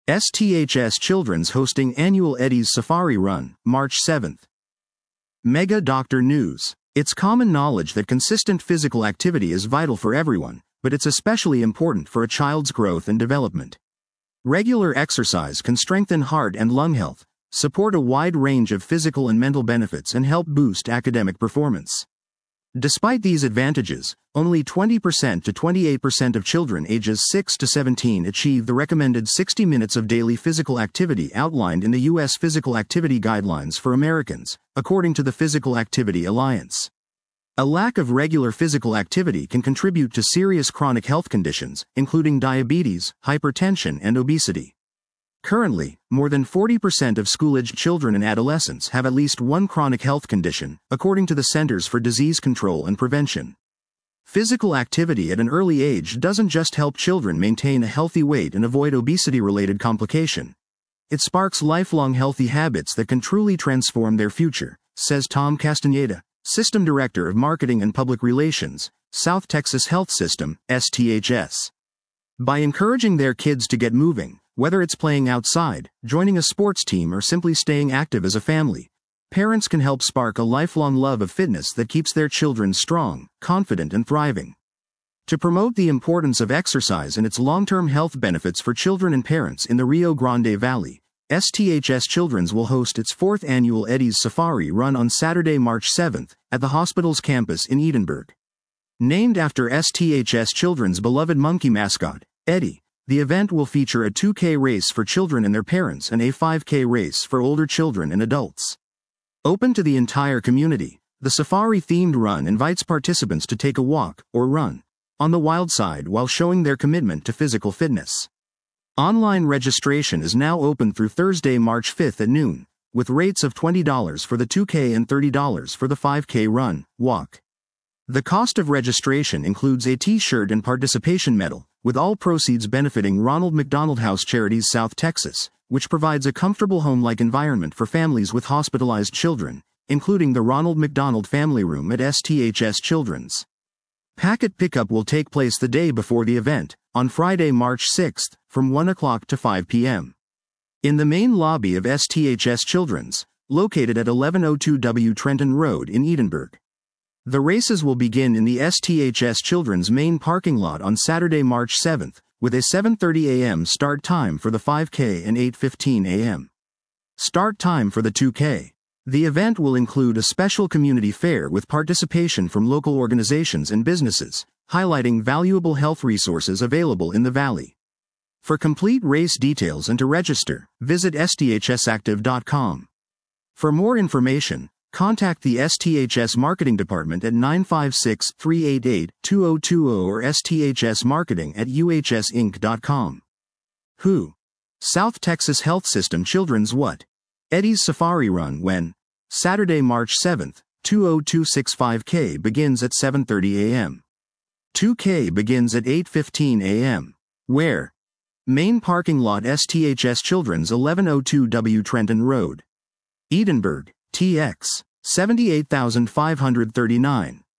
STHS Children's hosting annual Eddie's Safari Run, March 7th. Mega Doctor News. It's common knowledge that consistent physical activity is vital for everyone, but it's especially important for a child's growth and development. Regular exercise can strengthen heart and lung health, support a wide range of physical and mental benefits, and help boost academic performance. Despite these advantages, only 20% to 28% of children ages 6 to 17 achieve the recommended 60 minutes of daily physical activity outlined in the U.S. Physical Activity Guidelines for Americans, according to the Physical Activity Alliance. A lack of regular physical activity can contribute to serious chronic health conditions, including diabetes, hypertension, and obesity. Currently, more than 40% of school-aged children and adolescents have at least one chronic health condition, according to the Centers for Disease Control and Prevention. Physical activity at an early age doesn't just help children maintain a healthy weight and avoid obesity-related complication. It sparks lifelong healthy habits that can truly transform their future, says Tom Castaneda, System Director of Marketing and Public Relations, South Texas Health System, STHS. By encouraging their kids to get moving, whether it's playing outside, joining a sports team, or simply staying active as a family, parents can help spark a lifelong love of fitness that keeps their children strong, confident, and thriving. To promote the importance of exercise and its long-term health benefits for children and parents in the Rio Grande Valley, STHS Children's will host its 4th annual Eddie's Safari Run on Saturday, March 7th, at the hospital's campus in Edinburgh. Named after STHS Children's beloved monkey mascot, Eddie, the event will feature a 2K race for children and their parents and a 5K race for older children and adults. Open to the entire community, the safari-themed run invites participants to take a walk, or run, on the wild side while showing their commitment to physical fitness. Online registration is now open through Thursday, March 5th at noon, with rates of $20 for the 2K and $30 for the 5K run, walk. The cost of registration includes a t-shirt and participation medal, with all proceeds benefiting Ronald McDonald House Charities South Texas, which provides a comfortable home-like environment for families with hospitalized children, including the Ronald McDonald Family Room at STHS Children's. Packet pickup will take place the day before the event, on Friday, March 6th, from 1 o'clock to 5 p.m. in the main lobby of STHS Children's, located at 1102 W. Trenton Road in Edinburgh. The races will begin in the STHS Children's main parking lot on Saturday, March 7th, with a 7:30 a.m. start time for the 5K and 8:15 a.m. start time for the 2K. The event will include a special community fair with participation from local organizations and businesses, highlighting valuable health resources available in the valley. For complete race details and to register, visit sthsactive.com. For more information, contact the STHS Marketing Department at 956-388-2020 or sthsmarketing@uhsinc.com. Who? South Texas Health System Children's What? Eddie's Safari Run when? Saturday, March 7th, 2026 5K begins at 7:30 a.m. 2K begins at 8:15 a.m. Where? Main parking lot STHS Children's 1102 W. Trenton Road. Edinburgh, TX, 78,539.